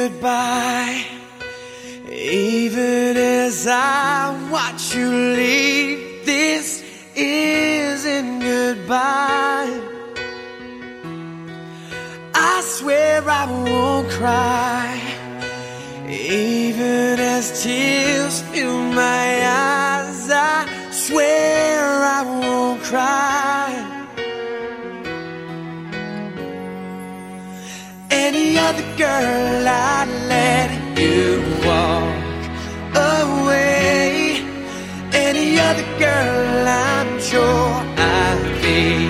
goodbye. Even as I watch you leave, this isn't goodbye. I swear I won't cry, even as tears fill my eyes. I swear I won't cry. Any other girl, I'd let you walk away. Any other girl, I'm sure I'd be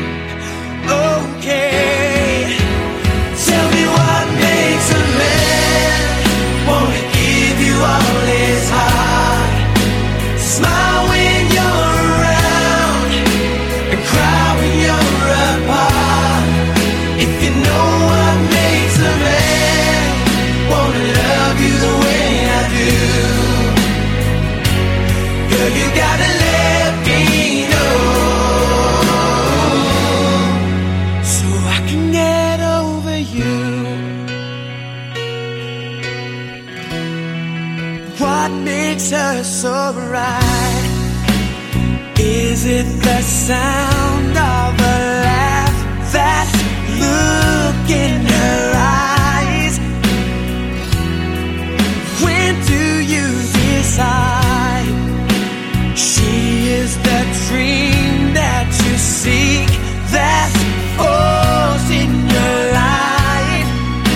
okay. Tell me what makes a man wanna give you all his heart, smile when you're around and cry when you're apart. If you know what makes a man wanna love you the way I do, girl, you gotta let me know, so I can get over you. What makes her so right? Is it the sound of a laugh, that look in her eyes? When do you decide she is the dream that you seek, that force in your life?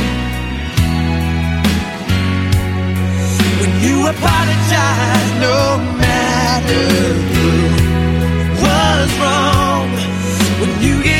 When you apologize, no matter who was wrong, when you get